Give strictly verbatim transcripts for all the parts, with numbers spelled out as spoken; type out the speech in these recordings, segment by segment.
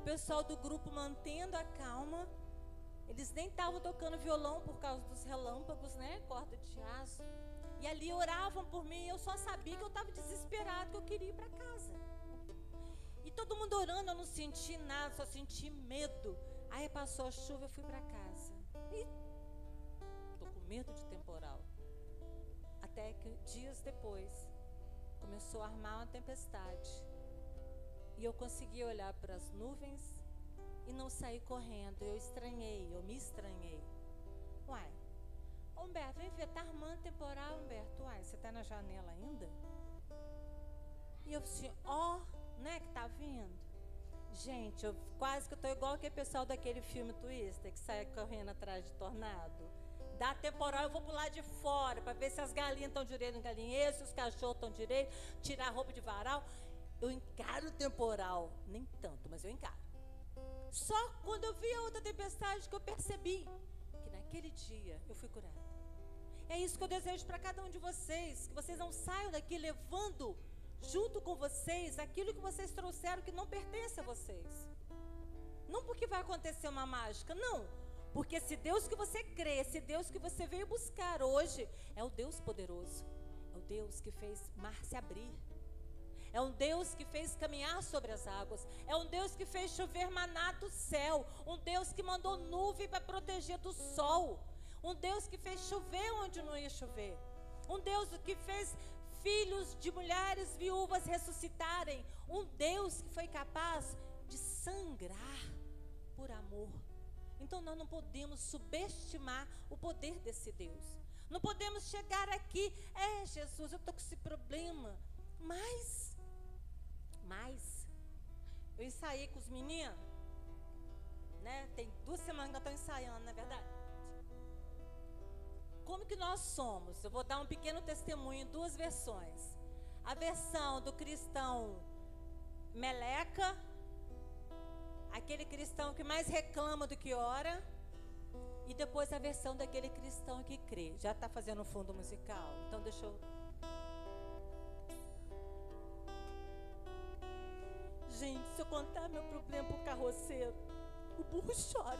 pessoal do grupo mantendo a calma. Eles nem estavam tocando violão por causa dos relâmpagos, né? Corda de aço. E ali oravam por mim. Eu só sabia que eu estava desesperado, que eu queria ir para casa. E todo mundo orando, eu não senti nada, só senti medo. Aí passou a chuva, eu fui para casa. E tô com medo de temporal. Até que dias depois começou a armar uma tempestade. E eu consegui olhar para as nuvens e não sair correndo. Eu estranhei, eu me estranhei. Uai, Humberto, vem ver, tá armando temporal, Humberto. Uai, você tá na janela ainda? E eu disse, ó, oh, né, que tá vindo. Gente, eu quase que eu tô igual aquele pessoal daquele filme Twister, que sai correndo atrás de tornado. Dá temporal, eu vou pro lado de fora, para ver se as galinhas estão direito no galinheiro, se os cachorros estão direito, tirar a roupa de varal. Eu encaro o temporal, nem tanto, mas eu encaro. Só quando eu vi a outra tempestade que eu percebi que naquele dia eu fui curada. É isso que eu desejo para cada um de vocês, que vocês não saiam daqui levando junto com vocês aquilo que vocês trouxeram que não pertence a vocês. Não porque vai acontecer uma mágica, não. Porque esse Deus que você crê, esse Deus que você veio buscar hoje, é o Deus poderoso. É o Deus que fez mar se abrir. É um Deus que fez caminhar sobre as águas. É um Deus que fez chover maná do céu. Um Deus que mandou nuvem para proteger do sol. Um Deus que fez chover onde não ia chover. Um Deus que fez filhos de mulheres viúvas ressuscitarem. Um Deus que foi capaz de sangrar por amor. Então nós não podemos subestimar o poder desse Deus. Não podemos chegar aqui, é Jesus, eu estou com esse problema. Mas... Mas, eu ensaiei com os meninos, né? Tem duas semanas que eu estou ensaiando, não é verdade? Como que nós somos? Eu vou dar um pequeno testemunho em duas versões. A versão do cristão meleca, aquele cristão que mais reclama do que ora, e depois a versão daquele cristão que crê. Já está fazendo fundo musical? Então deixa eu... Gente, se eu contar meu problema pro carroceiro, o burro chora.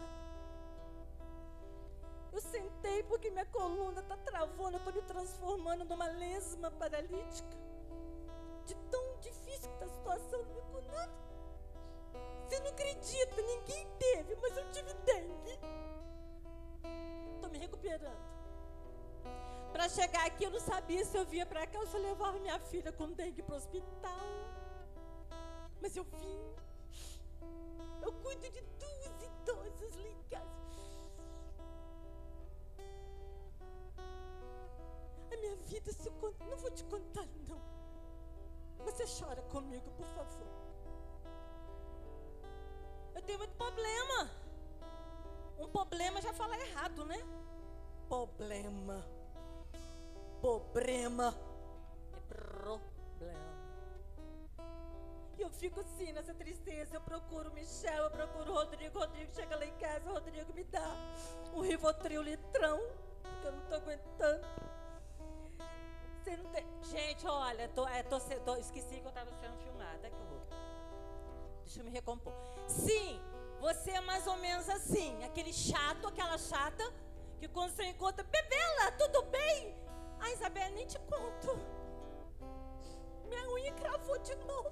Eu sentei porque minha coluna tá travando, eu tô me transformando numa lesma paralítica. De tão difícil que tá a situação da minha coluna. Você não acredita, ninguém teve, mas eu tive dengue. Tô me recuperando. Para chegar aqui eu não sabia se eu via para cá ou se eu levava minha filha com dengue pro hospital. Mas eu vim. Eu cuido de duas idosas ligadas. A minha vida, se eu conto, não vou te contar não. Você chora comigo, por favor. Eu tenho muito problema. Um problema já fala errado, né? Problema. Problema. É problema. E eu fico assim, nessa tristeza. Eu procuro o Michel, eu procuro o Rodrigo. Rodrigo chega lá em casa, o Rodrigo me dá um Rivotril litrão, porque eu não tô aguentando. Você não tem... Gente, olha, tô, é, tô, tô, esqueci que eu tava sendo filmada. Que horror. Deixa eu me recompor. Sim, você é mais ou menos assim, aquele chato, aquela chata, que quando você encontra, Bebela, tudo bem? Ah, Isabela, nem te conto. Minha unha cravou de novo.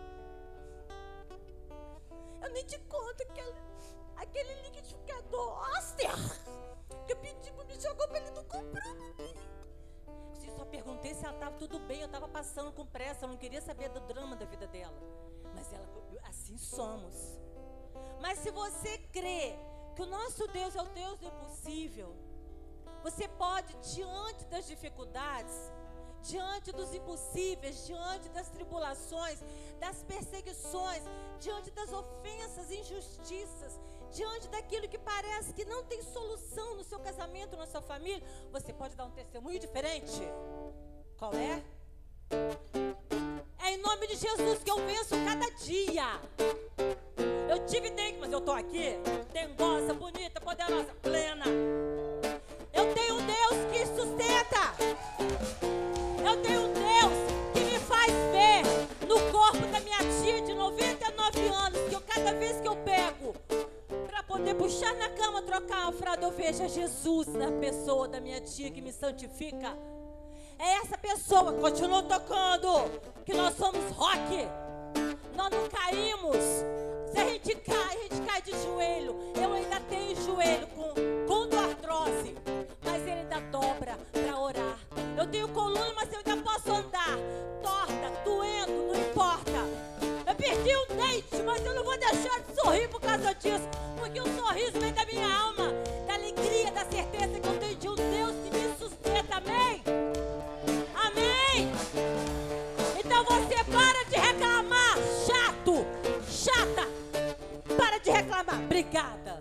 Eu nem te conto aquele, aquele liquidificador Oster que eu pedi pro Michel comprar, ele não comprou. Eu só perguntei se ela estava tudo bem. Eu estava passando com pressa, eu não queria saber do drama da vida dela. Mas ela, assim somos. Mas se você crê que o nosso Deus é o Deus do impossível, você pode, diante das dificuldades, diante dos impossíveis, diante das tribulações, das perseguições, diante das ofensas, injustiças, diante daquilo que parece que não tem solução no seu casamento, na sua família, você pode dar um testemunho diferente. Qual é? É em nome de Jesus que eu venço cada dia. Eu tive dengue, mas eu tô aqui, dengosa, bonita, poderosa, plena. Eu tenho um Deus que sustenta. Eu tenho um Deus que me faz ver no corpo da minha tia de noventa e nove anos, que eu cada vez que eu pego para poder puxar na cama, trocar uma fralda, eu vejo Jesus na pessoa da minha tia que me santifica. É essa pessoa, continua tocando, que nós somos rock. Nós não caímos. Se a gente cai, a gente cai de joelho. Eu ainda tenho joelho com condoartrose, mas ele ainda dobra para orar. Eu tenho coluna, mas eu ainda posso andar. Torta, doendo, não importa. Eu perdi um dente, mas eu não vou deixar de sorrir por causa disso, porque o sorriso vem da minha alma, da alegria, da certeza que eu tenho de um Deus que me sustenta. Amém? Amém? Então você para de reclamar, chato, chata. Para de reclamar. Obrigada.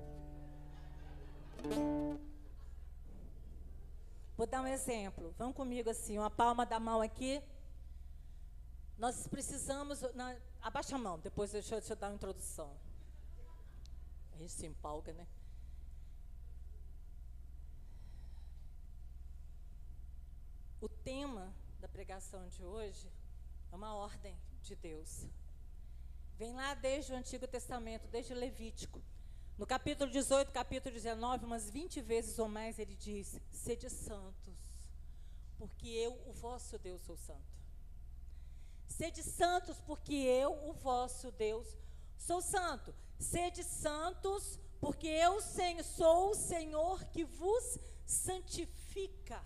Vou dar um exemplo. Vão comigo assim, uma palma da mão aqui. Nós precisamos... Na, abaixa a mão, depois deixa, deixa eu dar uma introdução. A gente se empolga, né? O tema da pregação de hoje é uma ordem de Deus. Vem lá desde o Antigo Testamento, desde Levítico. No capítulo dezoito, capítulo dezenove, umas vinte vezes ou mais, ele diz: sede santos, porque eu, o vosso Deus, sou santo. Sede santos, porque eu, o vosso Deus, sou santo. Sede santos, porque eu Senhor, sou o Senhor que vos santifica.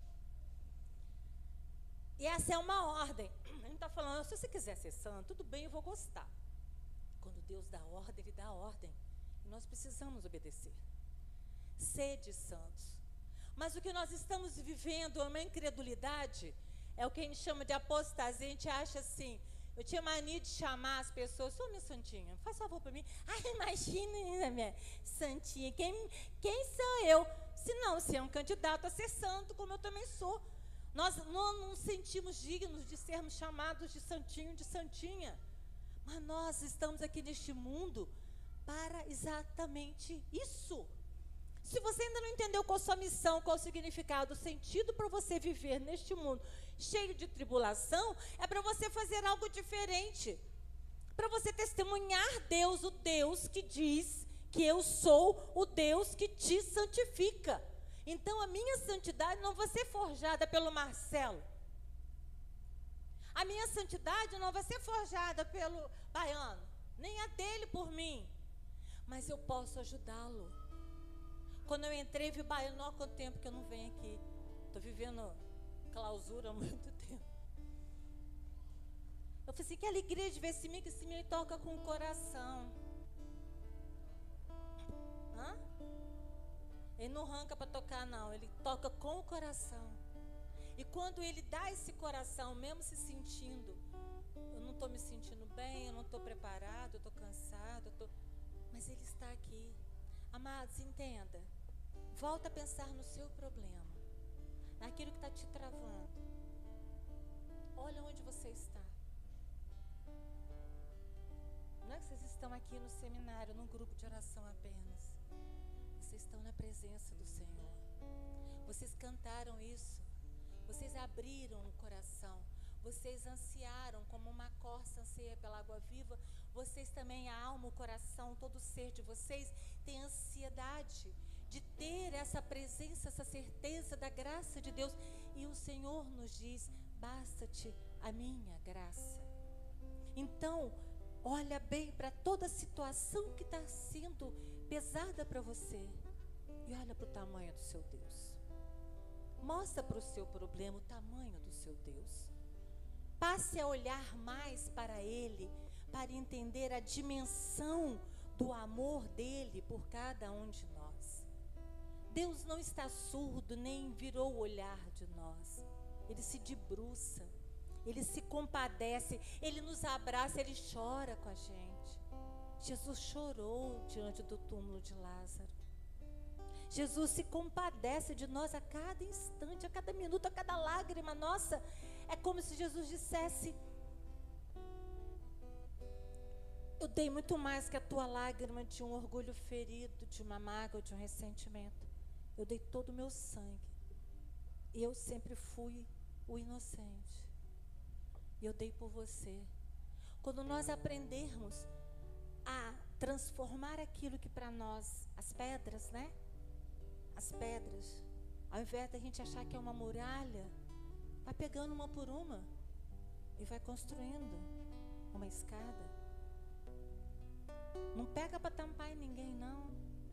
E essa é uma ordem. Ele não está falando, se você quiser ser santo, tudo bem, eu vou gostar. Quando Deus dá ordem, Ele dá ordem. E nós precisamos obedecer. Sede santos. Mas o que nós estamos vivendo é uma incredulidade, é o que a gente chama de apostasia. A gente acha assim, eu tinha mania de chamar as pessoas, sou minha santinha, faz favor para mim. Ai, imagina, minha santinha, quem, quem sou eu? Se não, você é um candidato a ser santo, como eu também sou. Nós não nos sentimos dignos de sermos chamados de santinho, de santinha. Mas nós estamos aqui neste mundo para exatamente isso. Se você ainda não entendeu qual a sua missão, qual o significado, o sentido para você viver neste mundo cheio de tribulação, é para você fazer algo diferente. Para você testemunhar Deus, o Deus que diz que eu sou o Deus que te santifica. Então a minha santidade não vai ser forjada pelo Marcelo. A minha santidade não vai ser forjada pelo Baiano, nem a dele por mim. Mas eu posso ajudá-lo. Quando eu entrei, vi o Baiano, não há quanto tempo que eu não venho aqui. Estou vivendo clausura há muito tempo. Eu falei assim, que alegria de ver esse menino, que esse menino toca com o coração. Hã? Ele não arranca para tocar, não. Ele toca com o coração. E quando ele dá esse coração, mesmo se sentindo, eu não estou me sentindo bem, eu não estou preparado, eu estou cansado, eu tô... mas ele está aqui. Amados, entenda. Volta a pensar no seu problema, naquilo que está te travando. Olha onde você está. Não é que vocês estão aqui no seminário, num grupo de oração apenas. Vocês estão na presença do Senhor. Vocês cantaram isso. Vocês abriram o coração. Vocês ansiaram como uma corça anseia pela água viva. Vocês também, a alma, o coração, todo o ser de vocês tem ansiedade de ter essa presença, essa certeza da graça de Deus. E o Senhor nos diz, basta-te a minha graça. Então, olha bem para toda a situação que está sendo pesada para você. E olha para o tamanho do seu Deus. Mostra para o seu problema o tamanho do seu Deus. Passe a olhar mais para Ele, para entender a dimensão do amor dEle por cada um de nós. Deus não está surdo, nem virou o olhar de nós. Ele se debruça, Ele se compadece, Ele nos abraça, Ele chora com a gente. Jesus chorou diante do túmulo de Lázaro. Jesus se compadece de nós a cada instante, a cada minuto, a cada lágrima. Nossa, é como se Jesus dissesse, eu dei muito mais que a tua lágrima de um orgulho ferido, de uma mágoa, de um ressentimento. Eu dei todo o meu sangue. E eu sempre fui o inocente. E eu dei por você. Quando nós aprendermos a transformar aquilo que para nós, as pedras, né? As pedras, ao invés da gente achar que é uma muralha, vai pegando uma por uma e vai construindo uma escada. Não pega para tampar em ninguém, não.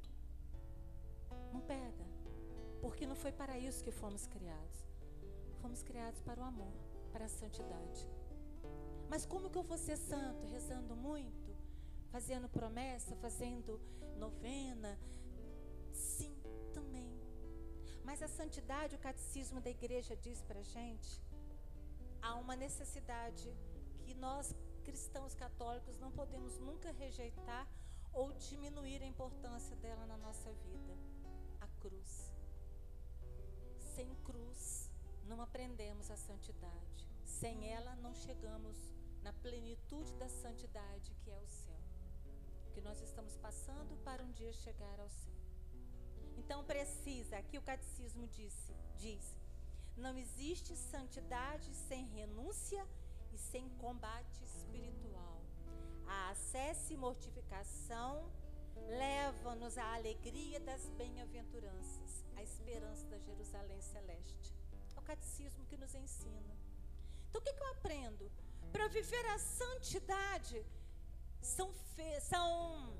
Não pega. Porque não foi para isso que fomos criados. Fomos criados para o amor, para a santidade. Mas como que eu vou ser santo? Rezando muito? Fazendo promessa? Fazendo novena? Sim, também. Mas a santidade, o catecismo da igreja diz para a gente, há uma necessidade que nós, cristãos católicos, não podemos nunca rejeitar ou diminuir a importância dela na nossa vida. A cruz. Sem cruz, não aprendemos a santidade. Sem ela, não chegamos na plenitude da santidade, que é o céu. Que nós estamos passando para um dia chegar ao céu. Então precisa, aqui o catecismo disse, diz, não existe santidade sem renúncia e sem combate espiritual. A ascese e mortificação leva-nos à alegria das bem-aventuranças, à esperança da Jerusalém celeste. É o catecismo que nos ensina. Então o que, que eu aprendo? Para viver a santidade, são, fe, são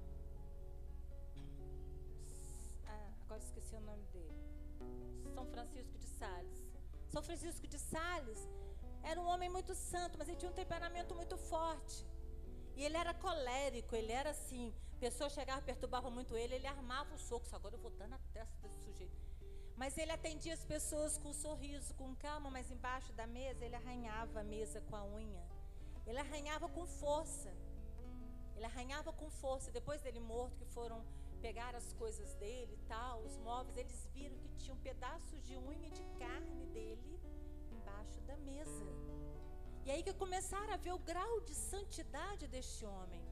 ah, agora esqueci o nome dele, São Francisco de Sales. São Francisco de Sales era um homem muito santo, mas ele tinha um temperamento muito forte. E ele era colérico, ele era assim, pessoas chegavam, perturbavam muito ele, ele armava os socos. Agora eu vou dar na testa desse sujeito. Mas ele atendia as pessoas com um sorriso, com calma, mas embaixo da mesa ele arranhava a mesa com a unha. Ele arranhava com força. Ele arranhava com força. Depois dele morto, que foram pegar as coisas dele e tal, os móveis, eles viram que tinham pedaços de unha e de carne dele embaixo da mesa. E aí que começaram a ver o grau de santidade deste homem.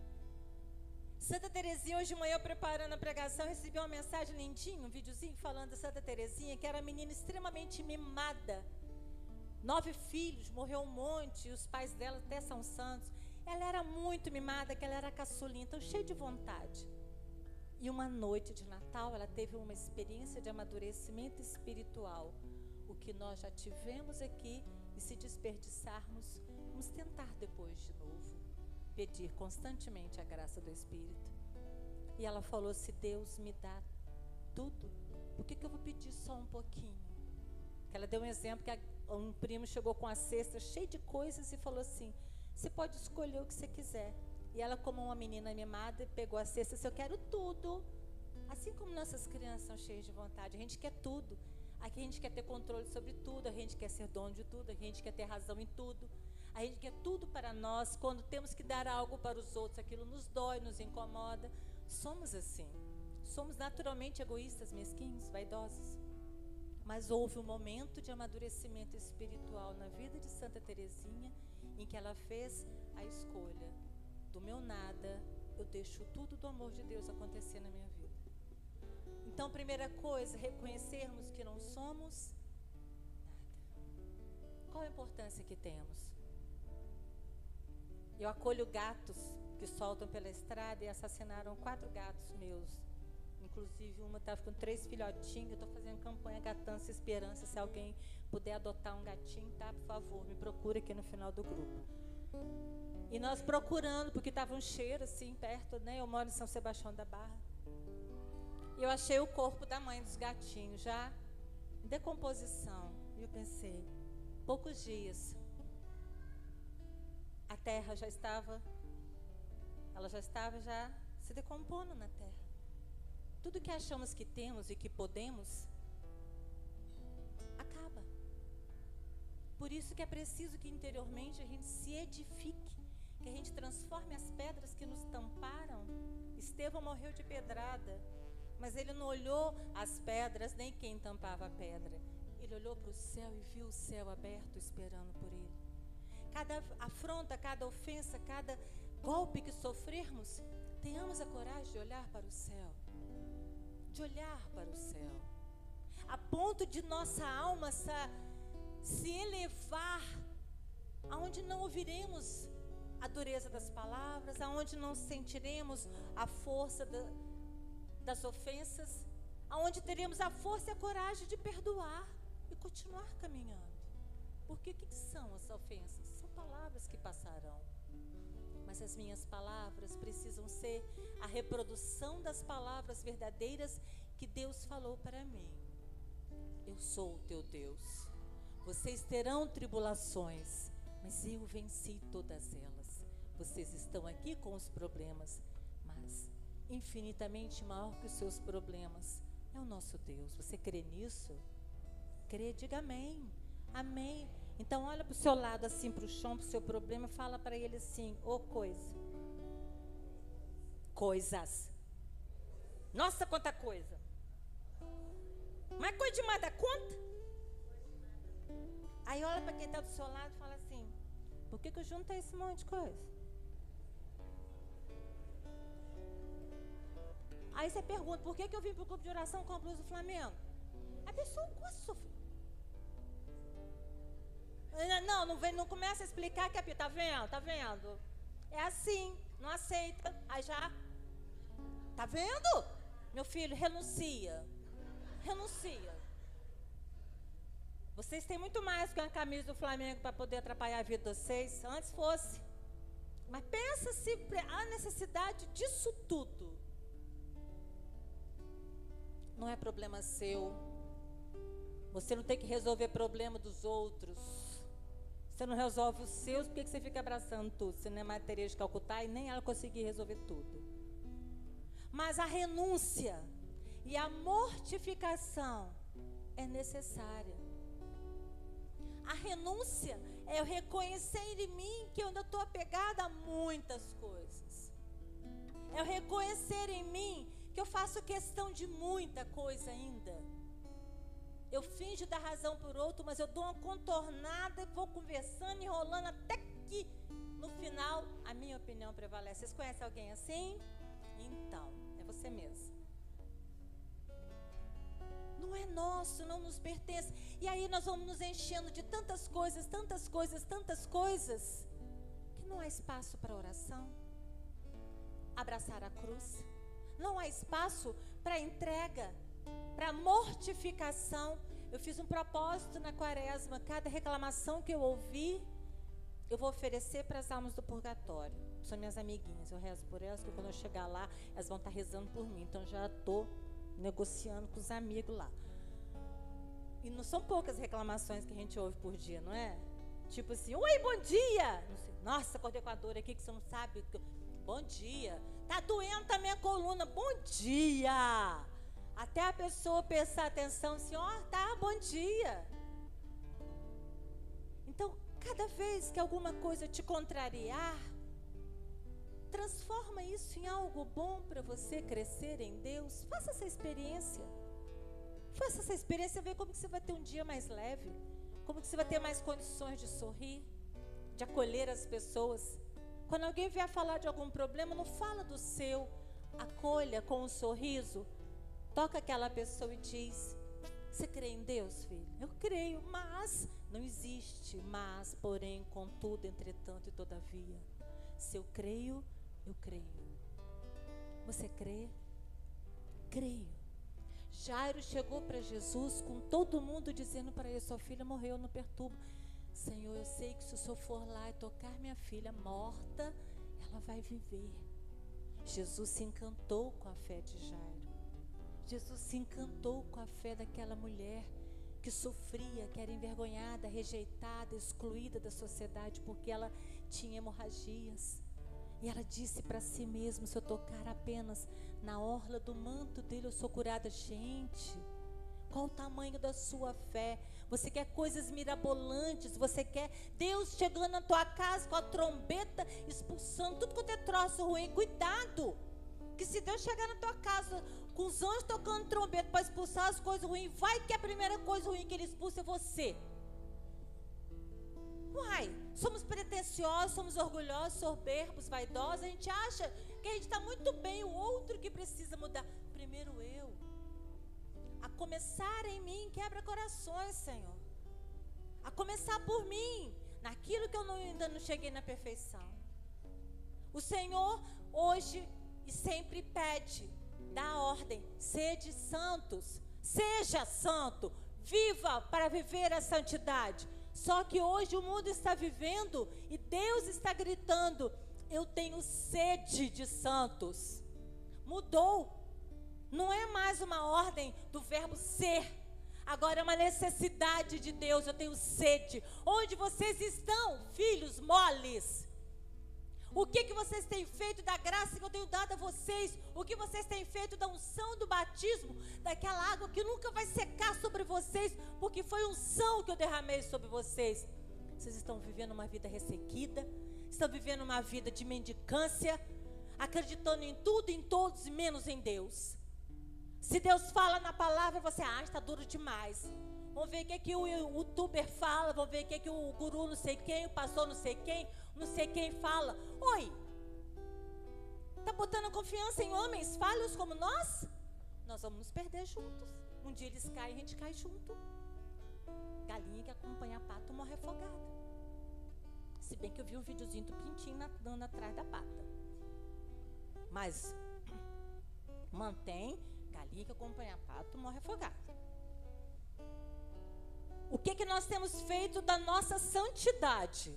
Santa Teresinha, hoje de manhã, eu preparando a pregação, recebi uma mensagem lindinha, um videozinho falando da Santa Teresinha, que era uma menina extremamente mimada. Nove filhos, morreu um monte, e os pais dela até são santos. Ela era muito mimada, que ela era caçulinha, então cheia de vontade. E uma noite de Natal, ela teve uma experiência de amadurecimento espiritual. O que nós já tivemos aqui, e se desperdiçarmos, vamos tentar depois de novo. Pedir constantemente a graça do Espírito. E ela falou, se Deus me dá tudo, por que, que eu vou pedir só um pouquinho? Ela deu um exemplo que a, um primo chegou com a cesta cheia de coisas e falou assim, você pode escolher o que você quiser. E ela, como uma menina mimada, pegou a cesta e disse, eu quero tudo. Assim como nossas crianças são cheias de vontade, a gente quer tudo. Aqui a gente quer ter controle sobre tudo, a gente quer ser dono de tudo, a gente quer ter razão em tudo. A gente quer tudo para nós. Quando temos que dar algo para os outros, aquilo nos dói, nos incomoda. Somos assim. Somos naturalmente egoístas, mesquinhos, vaidosos. Mas houve um momento de amadurecimento espiritual na vida de Santa Teresinha, em que ela fez a escolha. Do meu nada, eu deixo tudo do amor de Deus acontecer na minha vida. Então, primeira coisa, reconhecermos que não somos nada. Qual a importância que temos? Eu acolho gatos que soltam pela estrada e assassinaram quatro gatos meus. Inclusive, uma estava com três filhotinhos. Eu estou fazendo campanha Gatança Esperança. Se alguém puder adotar um gatinho, tá? Por favor, me procure aqui no final do grupo. E nós procurando, porque estava um cheiro assim, perto, né? Eu moro em São Sebastião da Barra. E eu achei o corpo da mãe dos gatinhos, já em decomposição. E eu pensei, poucos dias, a terra já estava, ela já estava já se decompondo na terra. Tudo que achamos que temos e que podemos, acaba. Por isso que é preciso que interiormente a gente se edifique, que a gente transforme as pedras que nos tamparam. Estevão morreu de pedrada, mas ele não olhou as pedras, nem quem tampava a pedra. Ele olhou para o céu e viu o céu aberto esperando por ele. Cada afronta, cada ofensa, cada golpe que sofrermos, tenhamos a coragem de olhar para o céu. De olhar para o céu. A ponto de nossa alma se elevar, aonde não ouviremos a dureza das palavras, aonde não sentiremos a força da, das ofensas, aonde teremos a força e a coragem de perdoar e continuar caminhando. Porque o que são as ofensas? São palavras que passarão. Mas as minhas palavras precisam ser a reprodução das palavras verdadeiras que Deus falou para mim. Eu sou o teu Deus. Vocês terão tribulações, mas eu venci todas elas. Vocês estão aqui com os problemas, mas infinitamente maior que os seus problemas é o nosso Deus. Você crê nisso? Crê, diga amém. Amém. Então olha para o seu lado assim, para o chão, para o seu problema, e fala para ele assim: ô coisa. Coisas. Nossa, quanta coisa. Mas coisa demais da conta. Aí olha para quem está do seu lado e fala assim: por que que eu juntei esse monte de coisa? Aí você pergunta: por que que eu vim para o grupo de oração com a blusa do Flamengo? A pessoa gosta de sofrer. Não, não, vem, não começa a explicar que é, tá vendo, tá vendo? É assim, não aceita, aí já, tá vendo? Meu filho, renuncia, renuncia. Vocês têm muito mais que uma camisa do Flamengo para poder atrapalhar a vida de vocês, antes fosse. Mas pensa se há necessidade disso tudo. Não é problema seu. Você não tem que resolver problema dos outros. Você não resolve os seus, por que você fica abraçando tudo? Você não é mais Teresa de Calcutá e nem ela conseguir resolver tudo. Mas a renúncia e a mortificação é necessária. A renúncia é eu reconhecer em mim que eu ainda estou apegada a muitas coisas. É eu reconhecer em mim que eu faço questão de muita coisa ainda. Eu finjo dar razão por outro, mas eu dou uma contornada e vou conversando, enrolando até que no final a minha opinião prevalece. Vocês conhecem alguém assim? Então, é você mesmo. Não é nosso, não nos pertence. E aí nós vamos nos enchendo de tantas coisas, tantas coisas, tantas coisas, que não há espaço para oração, abraçar a cruz. Não há espaço para entrega, para mortificação. Eu fiz um propósito na quaresma: cada reclamação que eu ouvir, eu vou oferecer para as almas do purgatório. São minhas amiguinhas, eu rezo por elas, porque quando eu chegar lá, elas vão estar rezando por mim. Então já estou negociando com os amigos lá. E não são poucas reclamações que a gente ouve por dia, não é? Tipo assim: oi, bom dia. Não sei, nossa, acordei com a dor aqui que você não sabe. Bom dia. Tá doendo a minha coluna. Bom dia. Até a pessoa prestar atenção assim: ó, oh, tá, bom dia. Então, cada vez que alguma coisa te contrariar, transforma isso em algo bom para você crescer em Deus. Faça essa experiência. Faça essa experiência, ver como que você vai ter um dia mais leve, como que você vai ter mais condições de sorrir, de acolher as pessoas. Quando alguém vier falar de algum problema, não fala do seu, acolha com um sorriso, toca aquela pessoa e diz: você crê em Deus, filho? Eu creio, mas não existe mas, porém, contudo, entretanto e todavia. Se eu creio, eu creio. Você crê? Creio. Jairo chegou para Jesus com todo mundo dizendo para ele: sua filha morreu, não perturba. Senhor, eu sei que se o Senhor for lá e tocar minha filha morta, ela vai viver. Jesus se encantou com a fé de Jairo. Jesus se encantou com a fé daquela mulher que sofria, que era envergonhada, rejeitada, excluída da sociedade porque ela tinha hemorragias. E ela disse para si mesma: se eu tocar apenas na orla do manto dele, eu sou curada. Gente, qual o tamanho da sua fé? Você quer coisas mirabolantes, você quer Deus chegando na tua casa com a trombeta, expulsando tudo quanto é troço ruim. Cuidado, que se Deus chegar na tua casa com os anjos tocando trombeta para expulsar as coisas ruins, vai que a primeira coisa ruim que ele expulsa é você. Uai, somos pretensiosos, somos orgulhosos, soberbos, vaidosos. A gente acha que a gente está muito bem, o outro que precisa mudar. Primeiro eu. A começar em mim, quebra corações, Senhor. A começar por mim, naquilo que eu não, ainda não cheguei na perfeição. O Senhor hoje e sempre pede, dá ordem, sede santos, seja santo, viva para viver a santidade. Só que hoje o mundo está vivendo e Deus está gritando, eu tenho sede de santos. Mudou, não é mais uma ordem do verbo ser, agora é uma necessidade de Deus, eu tenho sede. Onde vocês estão, filhos moles? O que, que vocês têm feito da graça que eu tenho dado a vocês? O que vocês têm feito da unção do batismo? Daquela água que nunca vai secar sobre vocês, porque foi unção que eu derramei sobre vocês. Vocês estão vivendo uma vida ressequida, estão vivendo uma vida de mendicância, acreditando em tudo, em todos, e menos em Deus. Se Deus fala na palavra, você acha, está duro demais. Vamos ver o que, que o youtuber fala, vamos ver o que, que o guru não sei quem, o pastor não sei quem, não sei quem fala. Oi, está botando confiança em homens falhos como nós? Nós vamos nos perder juntos. Um dia eles caem, a gente cai junto. Galinha que acompanha a pata morre afogada. Se bem que eu vi um videozinho do pintinho nadando atrás da pata. Mas mantém, galinha que acompanha a pata morre afogada. O que que nós temos feito da nossa santidade?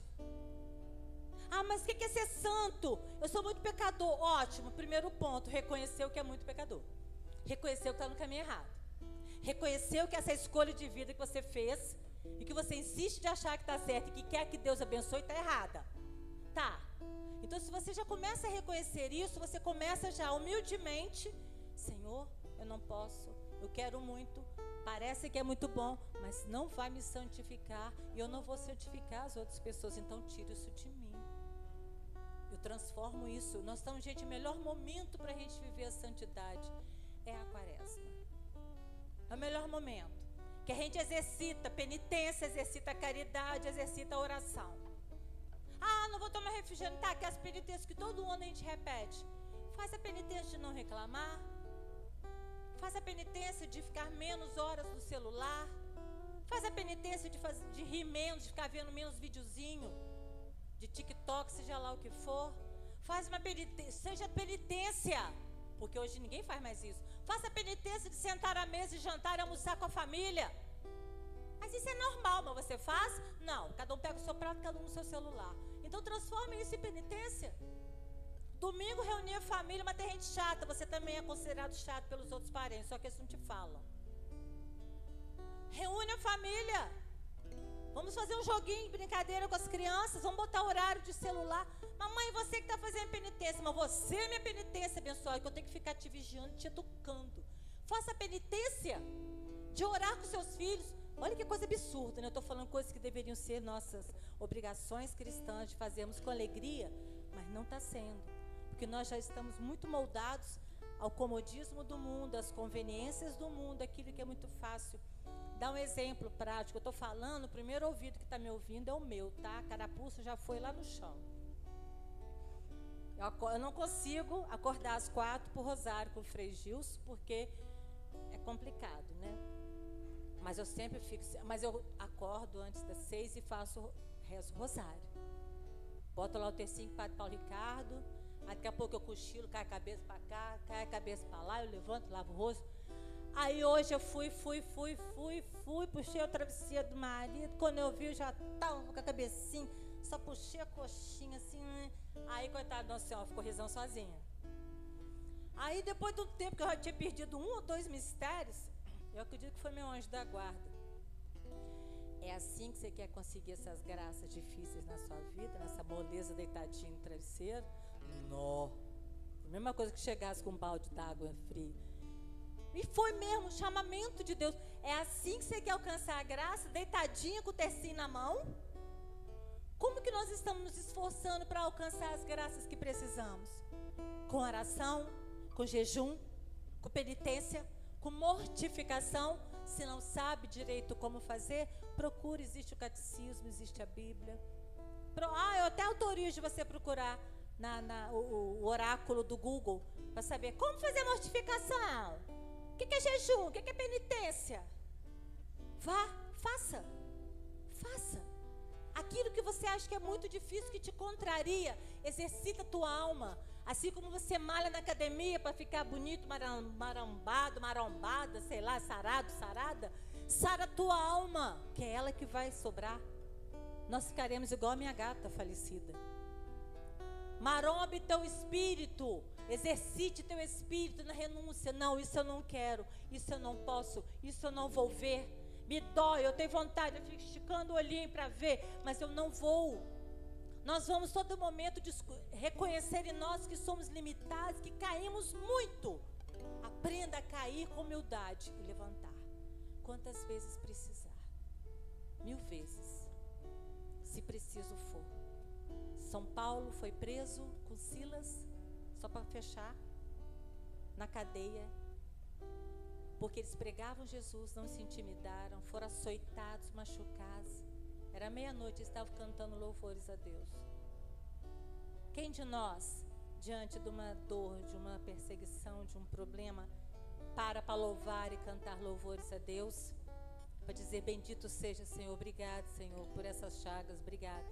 Ah, mas o que que é ser santo? Eu sou muito pecador. Ótimo, primeiro ponto, reconheceu que é muito pecador. Reconheceu que está no caminho errado. Reconheceu que essa escolha de vida que você fez e que você insiste de achar que está certa e que quer que Deus abençoe, está errada. Tá. Então, se você já começa a reconhecer isso, você começa já humildemente, Senhor, eu não posso, eu quero muito, parece que é muito bom, mas não vai me santificar e eu não vou santificar as outras pessoas, então tira isso de mim. Eu transformo isso. Nós estamos, gente, o melhor momento para a gente viver a santidade é a quaresma. É o melhor momento. Que a gente exercita a penitência, exercita a caridade, exercita a oração. Ah, não vou tomar refrigerante. Tá, que as penitências que todo ano a gente repete. Faz a penitência de não reclamar. Faz a penitência de ficar menos horas no celular. Faz a penitência de, faz, de rir menos, de ficar vendo menos videozinho, de TikTok, seja lá o que for. Faz uma penitência, seja penitência, porque hoje ninguém faz mais isso. Faça a penitência de sentar à mesa e jantar e almoçar com a família. Mas isso é normal, mas você faz? Não, cada um pega o seu prato, cada um no seu celular. Então transforme isso em penitência. Domingo reunir a família, mas tem gente chata. Você também é considerado chato pelos outros parentes, só que eles não te falam. Reúne a família. Vamos fazer um joguinho, brincadeira com as crianças. Vamos botar horário de celular. Mamãe, você que está fazendo penitência. Mas você é minha penitência, abençoada, que eu tenho que ficar te vigiando, te educando. Faça a penitência de orar com seus filhos. Olha que coisa absurda, né? Eu estou falando coisas que deveriam ser nossas obrigações cristãs de fazermos com alegria, mas não está sendo. Porque nós já estamos muito moldados ao comodismo do mundo, às conveniências do mundo, aquilo que é muito fácil. Dá um exemplo prático. Eu estou falando, o primeiro ouvido que está me ouvindo é o meu, tá? A carapuça já foi lá no chão. Eu, eu não consigo acordar às quatro por rosário com o Frei Gilson, porque é complicado, né? Mas eu sempre fico, mas eu acordo antes das seis e faço, rezo rosário. Boto lá o tercinho com o Padre Paulo Ricardo, daqui a pouco eu cochilo, cai a cabeça para cá, cai a cabeça para lá, eu levanto, lavo o rosto. Aí hoje eu fui, fui, fui, fui, fui, puxei o travesseiro do marido, quando eu vi eu já estava com a cabecinha, só puxei a coxinha assim, né? Aí coitado, nossa senhora, ficou risão sozinha. Aí depois de um tempo que eu já tinha perdido um ou dois mistérios, eu acredito que foi meu anjo da guarda. É assim que você quer conseguir essas graças difíceis na sua vida, nessa moleza deitadinha no travesseiro? Não. A mesma coisa que chegasse com um balde d'água fria. E foi mesmo o chamamento de Deus. É assim que você quer alcançar a graça, deitadinha com o tercinho na mão? Como que nós estamos nos esforçando para alcançar as graças que precisamos? Com oração, com jejum, com penitência, com mortificação. Se não sabe direito como fazer, procure, existe o catecismo, existe a Bíblia. Pro, ah, eu até autorizo de você procurar na, na, o, o oráculo do Google para saber como fazer mortificação. O que, que é jejum? O que, que é penitência? Vá, faça, faça. Aquilo que você acha que é muito difícil, que te contraria, exercita a tua alma. Assim como você malha na academia para ficar bonito, marambado, marombada, sei lá, sarado, sarada. Sara a tua alma, que é ela que vai sobrar. Nós ficaremos igual a minha gata falecida. Marombe teu espírito, exercite teu espírito na renúncia. Não, isso eu não quero, isso eu não posso, isso eu não vou ver. Me dói, eu tenho vontade, eu fico esticando o olhinho para ver, mas eu não vou. Nós vamos todo momento reconhecer em nós que somos limitados, que caímos muito. Aprenda a cair com humildade e levantar. Quantas vezes precisar? Mil vezes, se preciso for. São Paulo foi preso com Silas, só para fechar, na cadeia, porque eles pregavam Jesus, não se intimidaram, foram açoitados, machucados. Era meia-noite, estavam cantando louvores a Deus. Quem de nós, diante de uma dor, de uma perseguição, de um problema, para para louvar e cantar louvores a Deus? Para dizer, bendito seja, Senhor, obrigado, Senhor, por essas chagas, obrigado.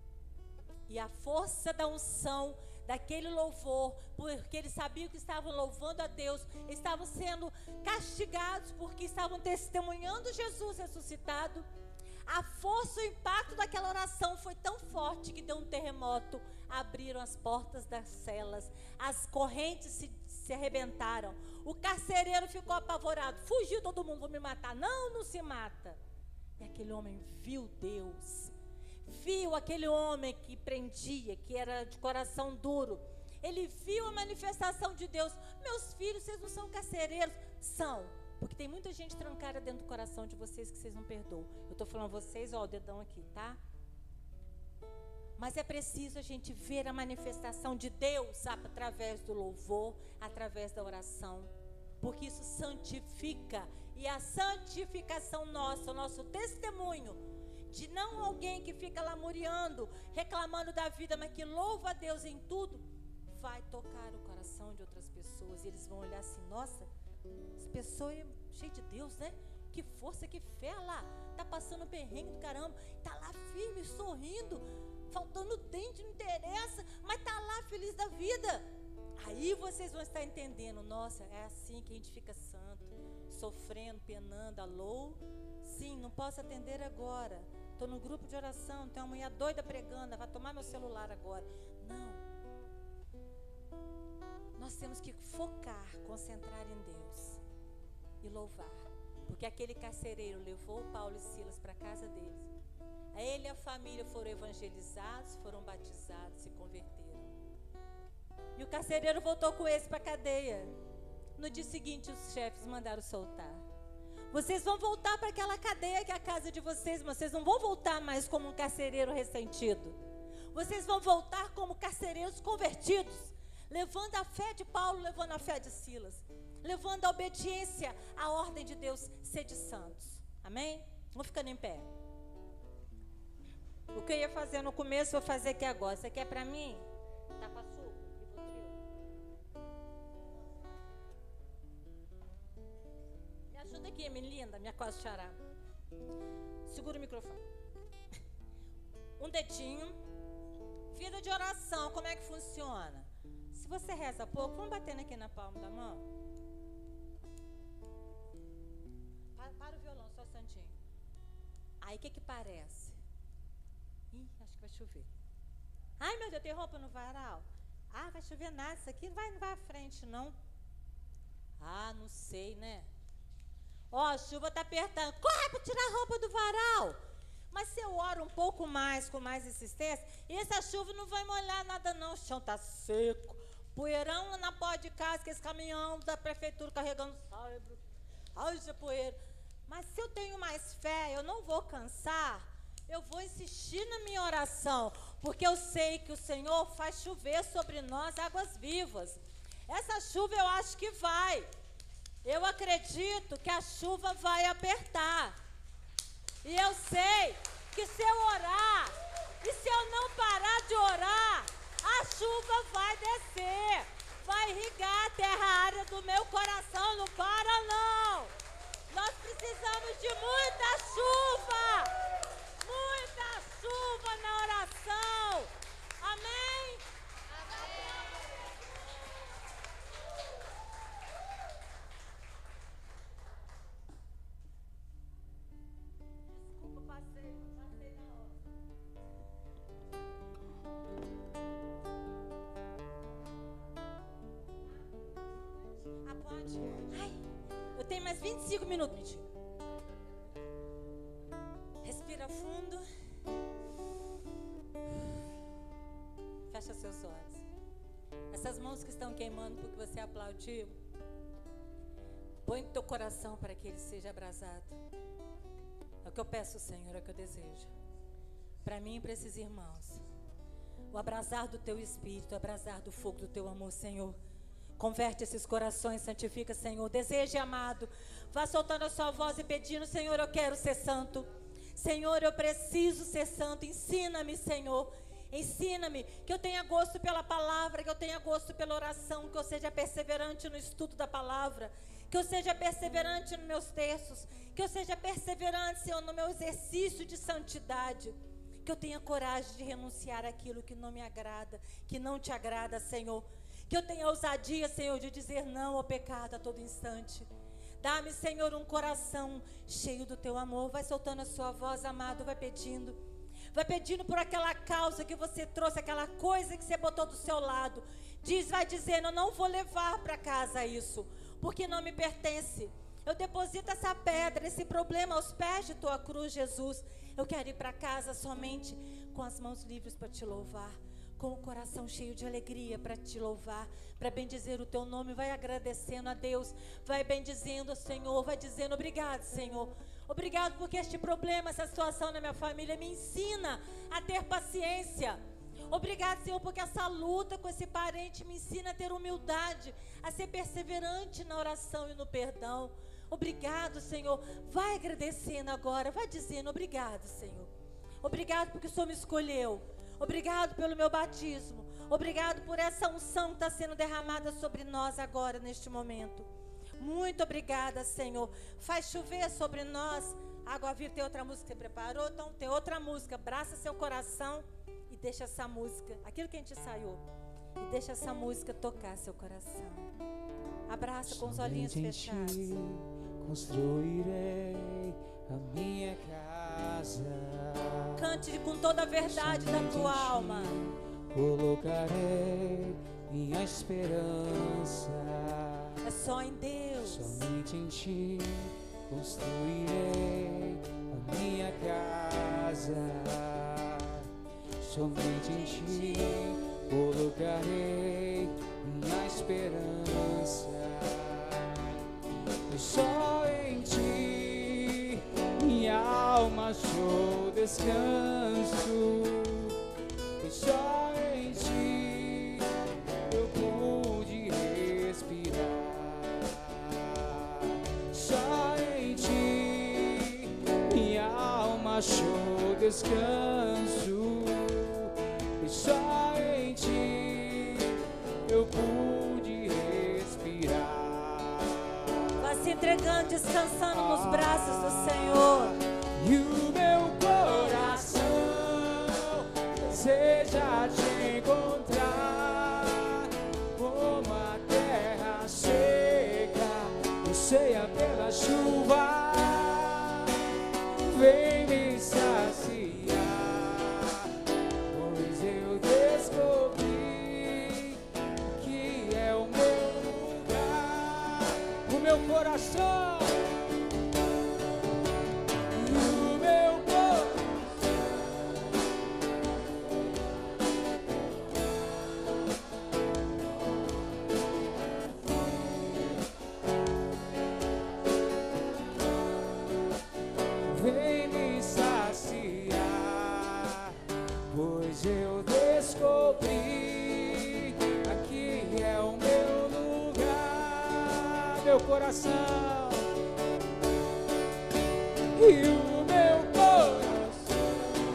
E a força da unção, daquele louvor, porque eles sabiam que estavam louvando a Deus, estavam sendo castigados porque estavam testemunhando Jesus ressuscitado. A força, o impacto daquela oração foi tão forte que deu um terremoto. Abriram as portas das celas, as correntes se, se arrebentaram. O carcereiro ficou apavorado, fugiu todo mundo, vou me matar. Não, não se mata. E aquele homem viu Deus, viu aquele homem que prendia, que era de coração duro. Ele viu a manifestação de Deus. Meus filhos, vocês não são carcereiros? São. Porque tem muita gente trancada dentro do coração de vocês que vocês não perdoam. Eu estou falando vocês, ó, o dedão aqui, tá? Mas é preciso a gente ver a manifestação de Deus através do louvor, através da oração. Porque isso santifica. E a santificação nossa, o nosso testemunho, de não alguém que fica lamuriando, reclamando da vida, mas que louva a Deus em tudo, vai tocar o coração de outras pessoas. E eles vão olhar assim, nossa, essa pessoa é cheia de Deus, né? Que força, que fé lá. Tá passando perrengue do caramba. Tá lá firme, sorrindo. Faltando dente, não interessa. Mas tá lá feliz da vida. Aí vocês vão estar entendendo. Nossa, é assim que a gente fica santo. Sofrendo, penando. Alô? Sim, não posso atender agora. Tô no grupo de oração. Tem uma mulher doida pregando. Vai tomar meu celular agora. Não. Nós temos que focar, concentrar em Deus e louvar. Porque aquele carcereiro levou Paulo e Silas para a casa deles. Ele e a família foram evangelizados, foram batizados, se converteram. E o carcereiro voltou com eles para a cadeia. No dia seguinte, os chefes mandaram soltar. Vocês vão voltar para aquela cadeia que é a casa de vocês, mas vocês não vão voltar mais como um carcereiro ressentido. Vocês vão voltar como carcereiros convertidos, levando a fé de Paulo, levando a fé de Silas, levando a obediência à ordem de Deus, sede santos. Amém? Vamos ficando em pé. O que eu ia fazer no começo, eu vou fazer aqui agora. Você quer para mim? Tá com açúcar? Me ajuda aqui, minha linda, minha quase xará. Segura o microfone. Um dedinho. Vida de oração, como é que funciona? Se você reza pouco, vamos batendo aqui na palma da mão. Para, para o violão, só um instantinho. Aí o que que parece? Ih, acho que vai chover. Ai, meu Deus, tem roupa no varal? Ah, vai chover nada, isso aqui não vai, não vai à frente, não. Ah, não sei, né? Ó, a chuva tá apertando. Corre para tirar a roupa do varal. Mas se eu oro um pouco mais, com mais insistência, essa chuva não vai molhar nada não, o chão tá seco. Poeirão na porta de casa, que esse caminhão da prefeitura carregando saibro. Haja poeira. Mas se eu tenho mais fé, eu não vou cansar, eu vou insistir na minha oração, porque eu sei que o Senhor faz chover sobre nós águas vivas. Essa chuva eu acho que vai. Eu acredito que a chuva vai apertar. E eu sei que se eu orar, e se eu não parar de orar, a chuva vai descer, vai irrigar a terra área do meu coração, não para não. Nós precisamos de muita chuva, muita chuva. Ai, eu tenho mais vinte e cinco minutos. Mentira. Respira fundo. Fecha seus olhos. Essas mãos que estão queimando porque você aplaudiu, põe no teu coração para que ele seja abrasado. É o que eu peço, Senhor, é o que eu desejo. Para mim e para esses irmãos. O abrasar do teu espírito, o abrasar do fogo do teu amor, Senhor. Converte esses corações, santifica, Senhor. Deseje, amado. Vá soltando a sua voz e pedindo, Senhor, eu quero ser santo. Senhor, eu preciso ser santo. Ensina-me, Senhor. Ensina-me que eu tenha gosto pela palavra, que eu tenha gosto pela oração, que eu seja perseverante no estudo da palavra, que eu seja perseverante nos meus textos, que eu seja perseverante, Senhor, no meu exercício de santidade, que eu tenha coragem de renunciar àquilo que não me agrada, que não te agrada, Senhor, que eu tenha ousadia, Senhor, de dizer não ao pecado a todo instante. Dá-me, Senhor, um coração cheio do teu amor. Vai soltando a sua voz, amado, vai pedindo. Vai pedindo por aquela causa que você trouxe, aquela coisa que você botou do seu lado. Diz, vai dizendo, eu não vou levar para casa isso, porque não me pertence. Eu deposito essa pedra, esse problema aos pés de tua cruz, Jesus. Eu quero ir para casa somente com as mãos livres para te louvar, com o coração cheio de alegria para te louvar, para bendizer o teu nome. Vai agradecendo a Deus, vai bendizendo o Senhor, vai dizendo obrigado, Senhor. Obrigado porque este problema, essa situação na minha família me ensina a ter paciência. Obrigado, Senhor, porque essa luta com esse parente me ensina a ter humildade, a ser perseverante na oração e no perdão. Obrigado, Senhor. Vai agradecendo agora, vai dizendo obrigado, Senhor. Obrigado porque o Senhor me escolheu. Obrigado pelo meu batismo. Obrigado por essa unção que está sendo derramada sobre nós agora, neste momento. Muito obrigada, Senhor. Faz chover sobre nós. Água viva. Tem outra música que você preparou? Então tem outra música. Abraça seu coração e deixa essa música, aquilo que a gente ensaiou, e deixa essa música tocar seu coração. Abraça com os olhinhos fechados. Construirei a minha casa. Cante com toda a verdade da tua alma. Colocarei minha esperança. É só em Deus. Somente em ti construirei a minha casa. Somente em ti colocarei minha esperança. E só em ti minha alma achou descanso. E só em ti eu pude respirar. Só em ti minha alma achou descanso. E só em ti eu pude respirar. Vai se entregando, descansando nos braços do Senhor. E o meu coração deseja te encontrar, como a terra seca, anseia pela chuva. Vem me saciar, pois eu descobri que é o meu lugar. O meu coração, o meu vem me saciar, pois eu descobri aqui é o meu lugar. Meu coração e o meu coração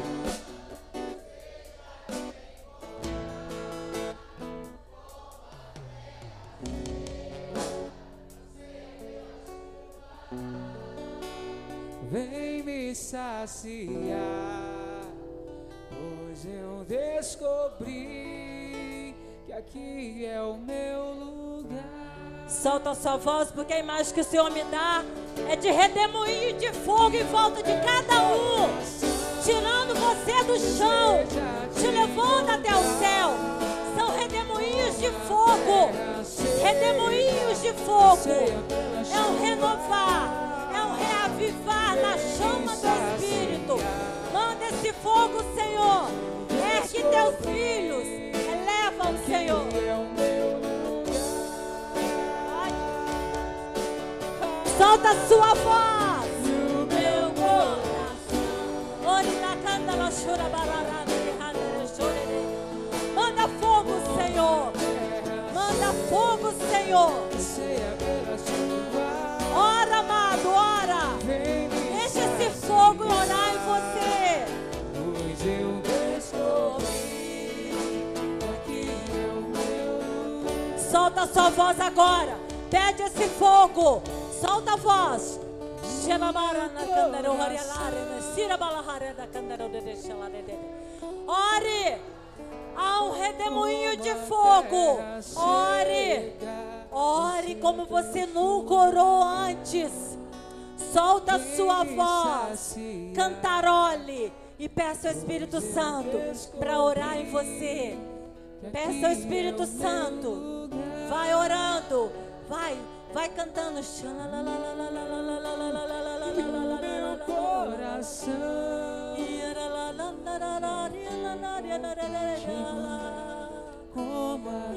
vem me saciar, pois eu descobri que aqui é o meu lugar. Solta a sua voz, porque a imagem que o Senhor me dá é de redemoinho de fogo em volta de cada um, tirando você do chão, te levando até o céu. São redemoinhos de fogo, redemoinhos de fogo, é um renovar, é um reavivar na chama do Espírito. Manda esse fogo, Senhor. Ergue teus filhos, eleva-os, Senhor. Solta a sua voz. O meu coração. Ori na canta la chora bararada de randa chore. Manda fogo, Senhor. Manda fogo, Senhor. Ora, amado, ora. Deixa esse fogo orar em você. Pois eu descobri aqui é o meu. Solta a sua voz agora. Pede esse fogo. Solta a voz. Ore. Há um redemoinho de fogo. Ore. Ore como você nunca orou antes. Solta a sua voz. Cantarole. E peça ao Espírito Santo para orar em você. Peça ao Espírito Santo. Vai orando. Vai. Vai cantando. Meu coração. Como a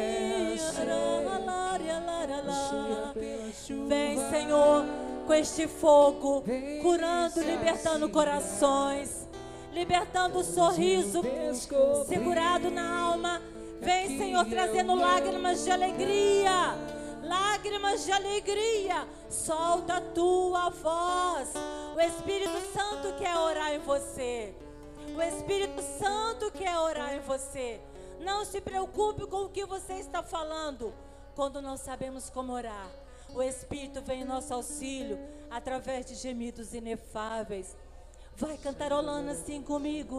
Vem, Senhor, com este fogo, curando, libertando corações, libertando o sorriso segurado na alma. Vem, Senhor, trazendo lágrimas de alegria, lágrimas de alegria. Solta a tua voz. O Espírito Santo quer orar em você. O Espírito Santo quer orar em você. Não se preocupe com o que você está falando quando não sabemos como orar. O Espírito vem em nosso auxílio através de gemidos inefáveis. Vai cantarolando assim comigo.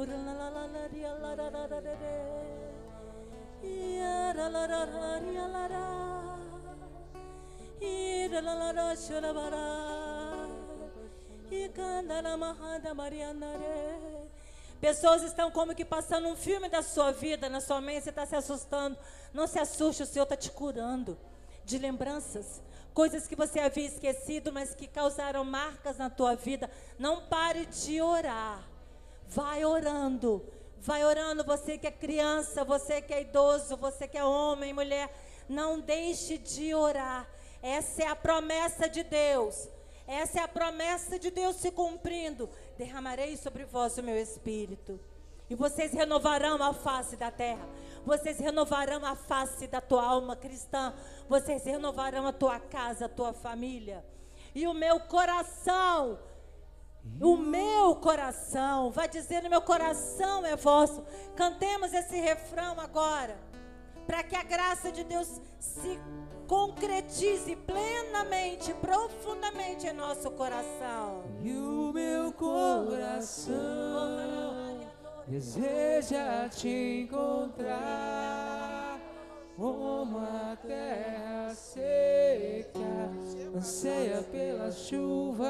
Pessoas estão como que passando um filme da sua vida na sua mente. Você está se assustando. Não se assuste, o Senhor está te curando de lembranças, coisas que você havia esquecido, mas que causaram marcas na tua vida. Não pare de orar. Vai orando. Vai orando. Você que é criança, você que é idoso, você que é homem, mulher, não deixe de orar. Essa é a promessa de Deus. Essa é a promessa de Deus se cumprindo. Derramarei sobre vós o meu Espírito. E vocês renovarão a face da terra. Vocês renovarão a face da tua alma cristã. Vocês renovarão a tua casa, a tua família. E o meu coração, o meu coração, vai dizer: o meu coração é vosso. Cantemos esse refrão agora, para que a graça de Deus se concretize plenamente, profundamente em nosso coração. E o meu coração deseja te encontrar, como a terra seca anseia pela chuva.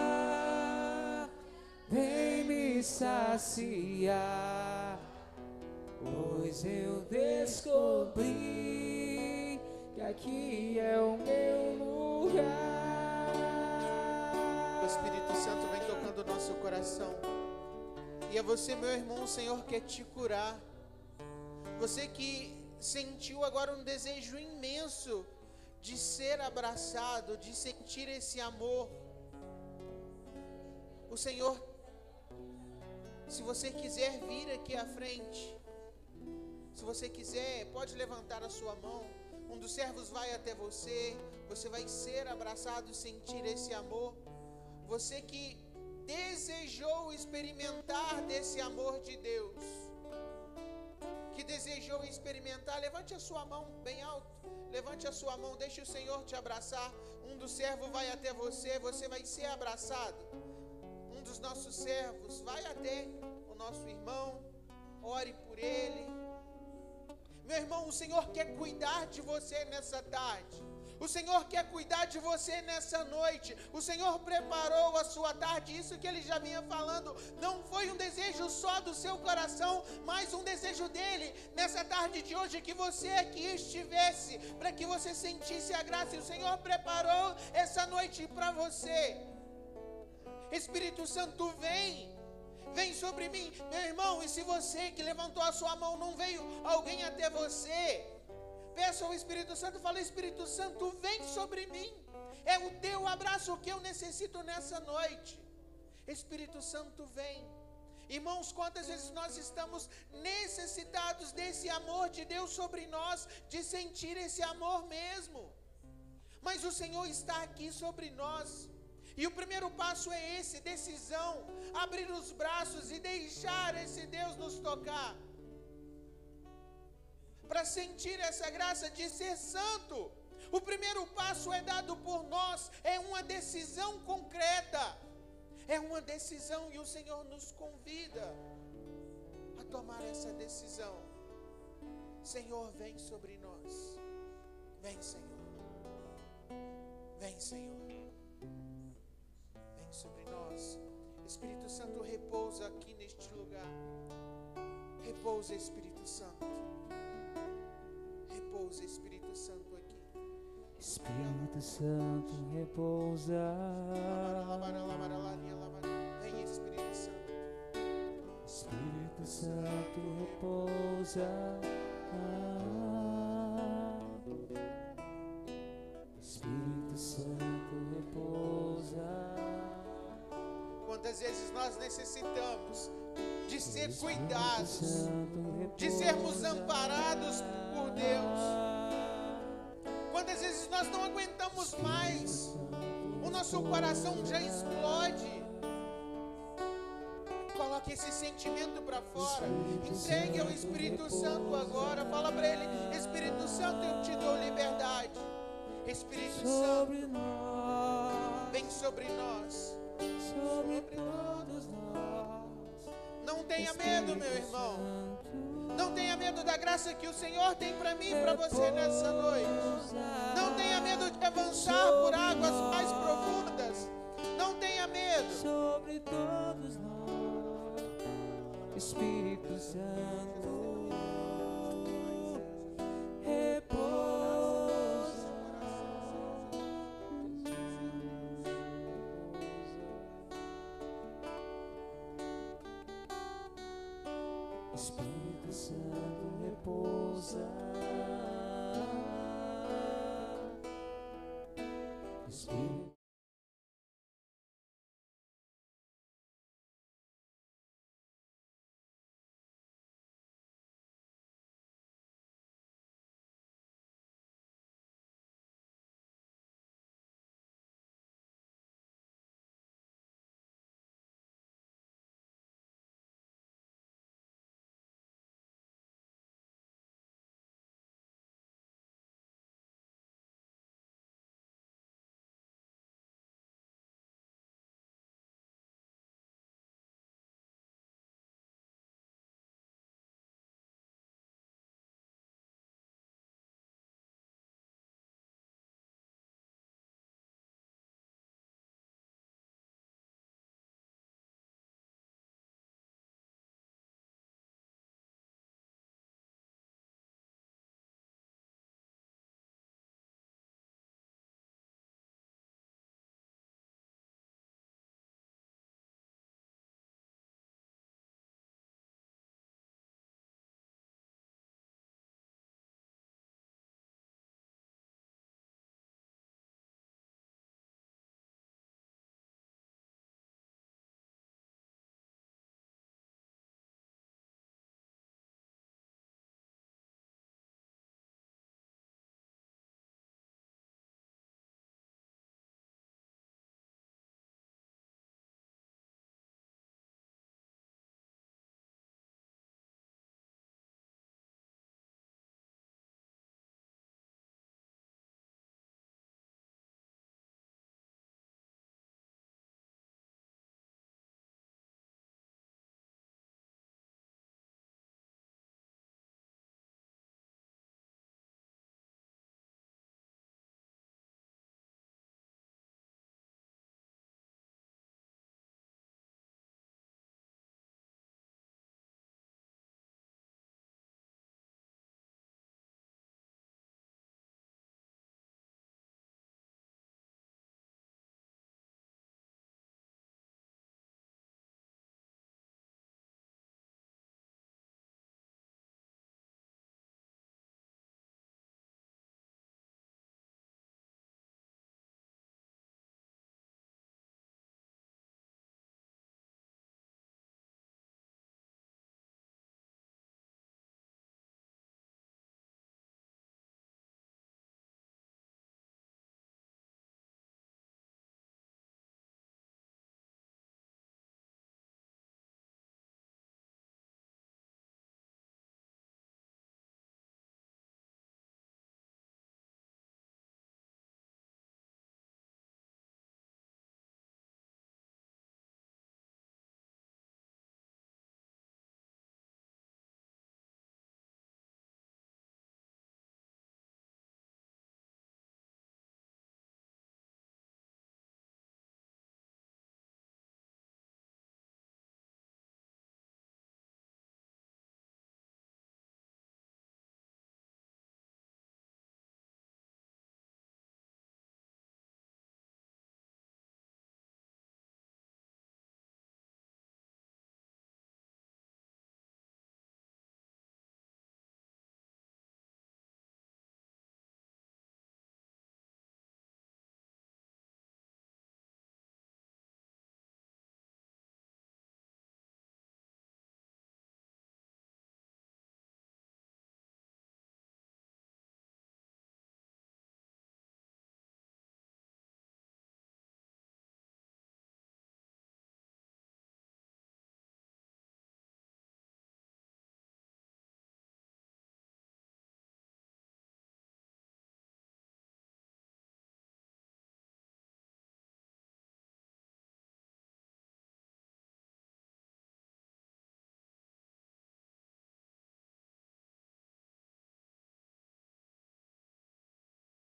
Vem me saciar, pois eu descobri que aqui é o meu lugar. O Espírito Santo vem tocando o nosso coração. E é você, meu irmão, o Senhor quer te curar. Você que sentiu agora um desejo imenso de ser abraçado, de sentir esse amor. O Senhor, se você quiser vir aqui à frente, se você quiser, pode levantar a sua mão. Um dos servos vai até você. Você vai ser abraçado e sentir esse amor. Você que desejou experimentar desse amor de Deus, que desejou experimentar, levante a sua mão bem alto. Levante a sua mão, deixe o Senhor te abraçar. Um dos servos vai até você, você vai ser abraçado. Um dos nossos servos vai até o nosso irmão, ore por ele. Meu irmão, o Senhor quer cuidar de você nessa tarde. O Senhor quer cuidar de você nessa noite. O Senhor preparou a sua tarde. Isso que Ele já vinha falando, não foi um desejo só do seu coração, mas um desejo dEle nessa tarde de hoje, que você aqui estivesse, para que você sentisse a graça. E o Senhor preparou essa noite para você. Espírito Santo, vem. Vem sobre mim, meu irmão. E se você que levantou a sua mão não veio alguém até você, peça ao Espírito Santo, fala: Espírito Santo, vem sobre mim. É o teu abraço que eu necessito nessa noite. Espírito Santo, vem. Irmãos, quantas vezes nós estamos necessitados desse amor de Deus sobre nós, de sentir esse amor mesmo. Mas o Senhor está aqui sobre nós. E o primeiro passo é esse, decisão, abrir os braços e deixar esse Deus nos tocar. Para sentir essa graça de ser santo, o primeiro passo é dado por nós, é uma decisão concreta, é uma decisão, e o Senhor nos convida a tomar essa decisão. Senhor, vem sobre nós, vem, Senhor, vem, Senhor, vem sobre nós. Espírito Santo, repousa aqui neste lugar, repousa, Espírito Santo. Repousa, Espírito Santo, aqui. Espírito Santo, repousa. Vem, Espírito Santo. Espírito Santo, repousa. Espírito Santo, repousa. Quantas vezes nós necessitamos de ser cuidados, de sermos amparados por Deus. Quantas vezes nós não aguentamos mais, o nosso coração já explode. Coloque esse sentimento para fora, entregue ao Espírito Santo agora, fala para Ele: Espírito Santo, eu te dou liberdade. Espírito Santo, vem sobre nós, sobre todos nós. Não tenha medo, meu irmão. Não tenha medo da graça que o Senhor tem para mim e para você nessa noite. Não tenha medo de avançar por águas mais profundas. Não tenha medo. Sobre todos nós, Espírito Santo, repousa. Espírito Santo, repousa. Espírito